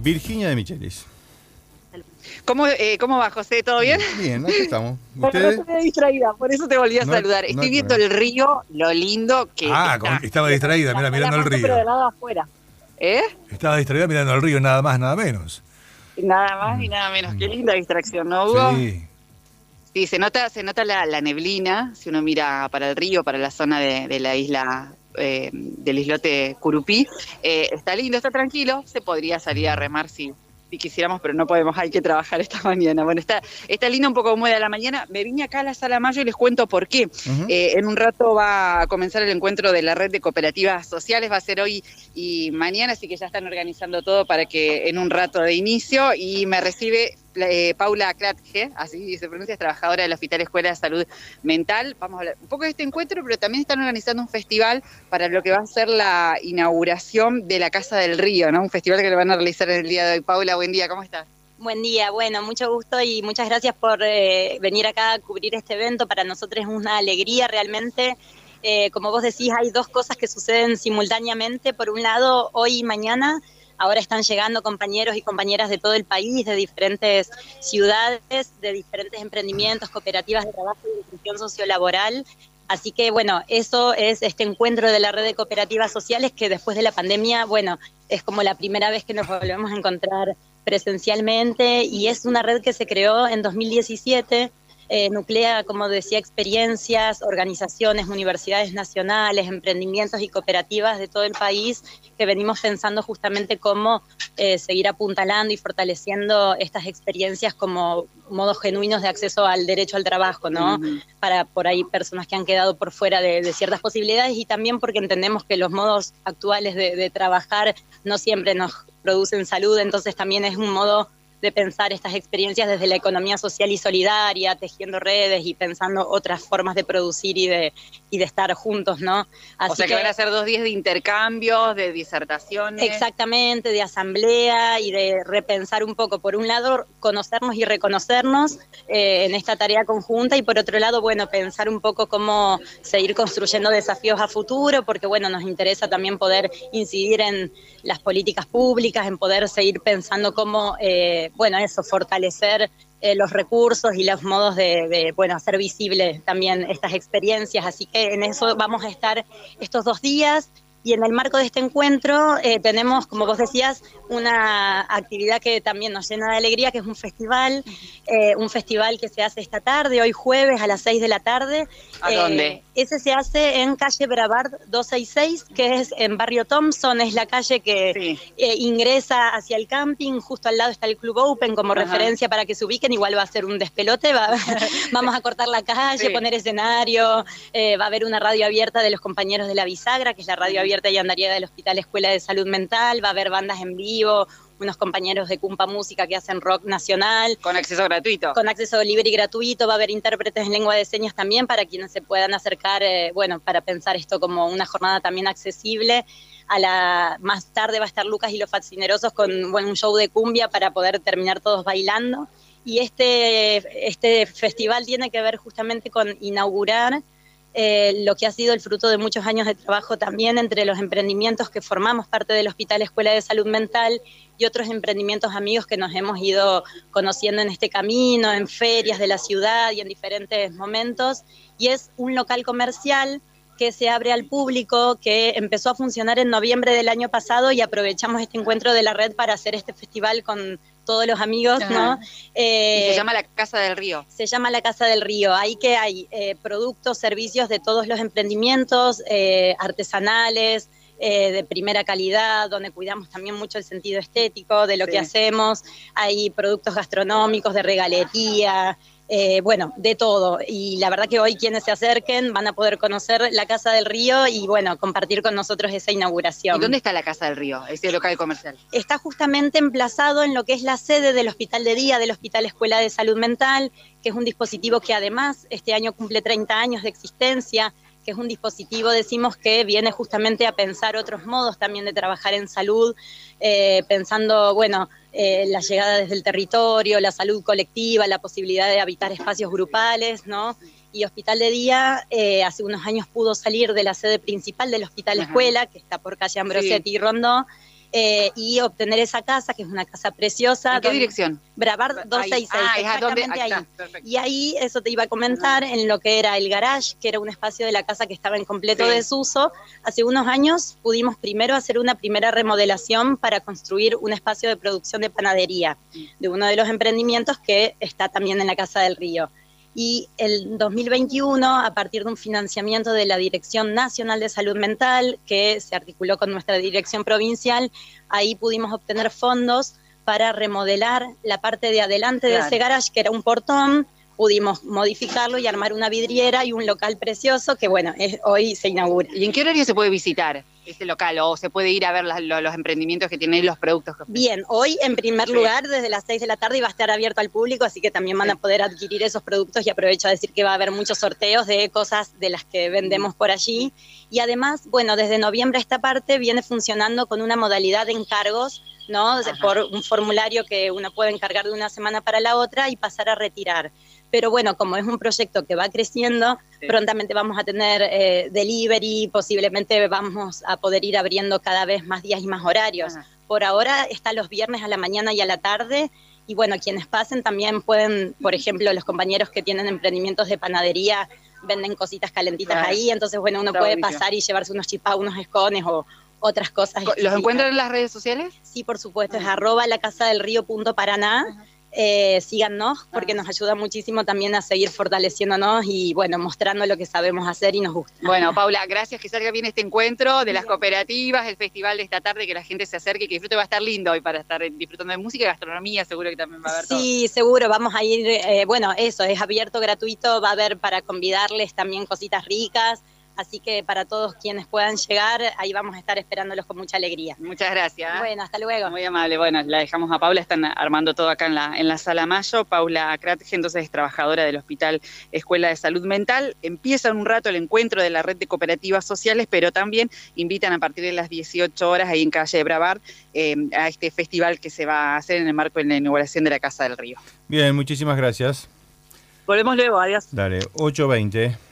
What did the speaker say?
Virginia de Michelis. ¿Cómo va, José? ¿Todo bien? Bien, aquí estamos. Bueno, ¿Ustedes? no estoy distraída, por eso te volví a No, saludar. no Estoy hay viendo problema. el río, lo lindo que está. Estaba distraída, mira, mirando el Pero del río. lado afuera. ¿Eh? Estaba distraída mirando el río, nada más, nada menos. Nada más y nada menos. Qué linda distracción, ¿no, Hugo? Sí. Sí, se nota la neblina, si uno mira para el río, para la zona de la isla, del islote Curupí. Está lindo, está tranquilo, se podría salir a remar si quisiéramos, pero no podemos, hay que trabajar esta mañana. Bueno, está lindo, un poco húmeda la mañana. Me vine acá a la Sala Mayo y les cuento por qué. En un rato va a comenzar el encuentro de la red de cooperativas sociales, va a ser hoy y mañana, así que ya están organizando todo para que en un rato de inicio, y me recibe Paula Klatge, así se pronuncia, es trabajadora del Hospital Escuela de Salud Mental. Vamos a hablar un poco de este encuentro, pero también están organizando un festival para lo que va a ser la inauguración de la Casa del Río, ¿no? Un festival que lo van a realizar en el día de hoy. Paula, buen día, ¿cómo estás? Buen día, bueno, mucho gusto y muchas gracias por venir acá a cubrir este evento. Para nosotros es una alegría realmente. Como vos decís, hay dos cosas que suceden simultáneamente. Por un lado, hoy y mañana, ahora están llegando compañeros y compañeras de todo el país, de diferentes ciudades, de diferentes emprendimientos, cooperativas de trabajo y inclusión sociolaboral. Así que, bueno, eso es este encuentro de la red de cooperativas sociales que después de la pandemia, bueno, es como la primera vez que nos volvemos a encontrar presencialmente, y es una red que se creó en 2017, nuclea, como decía, experiencias, organizaciones, universidades nacionales, emprendimientos y cooperativas de todo el país, que venimos pensando justamente cómo seguir apuntalando y fortaleciendo estas experiencias como modos genuinos de acceso al derecho al trabajo, ¿no? Para por ahí personas que han quedado por fuera de ciertas posibilidades, y también porque entendemos que los modos actuales de trabajar no siempre nos producen salud, entonces también es un modo de pensar estas experiencias desde la economía social y solidaria, tejiendo redes y pensando otras formas de producir y de estar juntos, ¿no? Así o sea que van a ser 2 días de intercambios, de disertaciones. Exactamente, de asamblea y de repensar un poco, por un lado, conocernos y reconocernos en esta tarea conjunta, y por otro lado, bueno, pensar un poco cómo seguir construyendo desafíos a futuro, porque bueno, nos interesa también poder incidir en las políticas públicas, en poder seguir pensando cómo bueno, eso, fortalecer los recursos y los modos de bueno, hacer visibles también estas experiencias. Así que en eso vamos a estar estos 2 días. Y en el marco de este encuentro tenemos, como vos decías, una actividad que también nos llena de alegría, que es un festival que se hace esta tarde, hoy jueves a las 6 de la tarde. ¿A dónde? Ese se hace en calle Brabard 266, que es en Barrio Thompson, es la calle que ingresa hacia el camping. Justo al lado está el Club Open como referencia para que se ubiquen. Igual va a ser un despelote, vamos a cortar la calle, poner escenario, va a haber una radio abierta de los compañeros de la Bisagra, que es la radio abierta y andariega del Hospital Escuela de Salud Mental, va a haber bandas en vivo, unos compañeros de Cumpa Música que hacen rock nacional. ¿Con acceso gratuito? Con acceso libre y gratuito, va a haber intérpretes en lengua de señas también para quienes se puedan acercar, bueno, para pensar esto como una jornada también accesible. Más tarde va a estar Lucas y los Fascinerosos con un show de cumbia para poder terminar todos bailando. Y este festival tiene que ver justamente con inaugurar lo que ha sido el fruto de muchos años de trabajo también entre los emprendimientos que formamos parte del Hospital Escuela de Salud Mental y otros emprendimientos amigos que nos hemos ido conociendo en este camino, en ferias de la ciudad y en diferentes momentos. Y es un local comercial que se abre al público, que empezó a funcionar en noviembre del año pasado, y aprovechamos este encuentro de la red para hacer este festival con todos los amigos, ¿no? Y se llama la Casa del Río. Se llama la Casa del Río. Ahí que hay productos, servicios de todos los emprendimientos, artesanales, de primera calidad, donde cuidamos también mucho el sentido estético de lo que hacemos. Hay productos gastronómicos, de regalería, bueno, de todo. Y la verdad que hoy quienes se acerquen van a poder conocer la Casa del Río y, bueno, compartir con nosotros esa inauguración. ¿Y dónde está la Casa del Río, ese local comercial? Está justamente emplazado en lo que es la sede del Hospital de Día, del Hospital Escuela de Salud Mental, que es un dispositivo que además este año cumple 30 años de existencia, que es un dispositivo, decimos, que viene justamente a pensar otros modos también de trabajar en salud, pensando, bueno, la llegada desde el territorio, la salud colectiva, la posibilidad de habitar espacios grupales, ¿no? Y Hospital de Día hace unos años pudo salir de la sede principal del Hospital Escuela, que está por calle Ambrosetti y Rondó, y obtener esa casa, que es una casa preciosa. ¿En qué dirección? Brabard 266, exactamente ahí. Y ahí, eso te iba a comentar, en lo que era el garage, que era un espacio de la casa que estaba en completo desuso. Hace unos años pudimos primero hacer una primera remodelación para construir un espacio de producción de panadería de uno de los emprendimientos que está también en la Casa del Río. Y el 2021, a partir de un financiamiento de la Dirección Nacional de Salud Mental, que se articuló con nuestra dirección provincial, ahí pudimos obtener fondos para remodelar la parte de adelante de ese garage, que era un portón. Pudimos modificarlo y armar una vidriera y un local precioso que, bueno, hoy se inaugura. ¿Y en qué horario se puede visitar este local? ¿O se puede ir a ver los emprendimientos que tienen, los productos que ofrecen? Bien, hoy en primer lugar desde las 6 de la tarde va a estar abierto al público, así que también van a poder adquirir esos productos, y aprovecho a decir que va a haber muchos sorteos de cosas de las que vendemos por allí. Y además, bueno, desde noviembre esta parte viene funcionando con una modalidad de encargos, ¿no? Por un formulario que uno puede encargar de una semana para la otra y pasar a retirar. Pero bueno, como es un proyecto que va creciendo, prontamente vamos a tener delivery, posiblemente vamos a poder ir abriendo cada vez más días y más horarios. Por ahora está los viernes a la mañana y a la tarde, y bueno, quienes pasen también pueden, por ejemplo, los compañeros que tienen emprendimientos de panadería venden cositas calentitas ahí, entonces bueno, uno puede pasar y llevarse unos chipá, unos escones o otras cosas. ¿Los encuentran en las redes sociales? Sí, por supuesto, es @lacasadelrio.paraná. Síganos, porque nos ayuda muchísimo también a seguir fortaleciéndonos y bueno, mostrando lo que sabemos hacer y nos gusta. Bueno, Paula, gracias, que salga bien este encuentro de las cooperativas, el festival de esta tarde, que la gente se acerque, que disfrute. Va a estar lindo hoy para estar disfrutando de música y gastronomía, seguro que también va a haber todo. Sí, seguro, vamos a ir, bueno, eso, es abierto, gratuito, va a haber para convidarles también cositas ricas. Así que para todos quienes puedan llegar, ahí vamos a estar esperándolos con mucha alegría. Muchas gracias. Bueno, hasta luego. Muy amable. Bueno, la dejamos a Paula, están armando todo acá en la Sala Mayo. Paula Kratge, entonces, es trabajadora del Hospital Escuela de Salud Mental. Empieza en un rato el encuentro de la red de cooperativas sociales, pero también invitan a partir de las 18 horas ahí en calle Brabard a este festival que se va a hacer en el marco de la inauguración de la Casa del Río. Bien, muchísimas gracias. Volvemos luego, adiós. Dale, 8:20.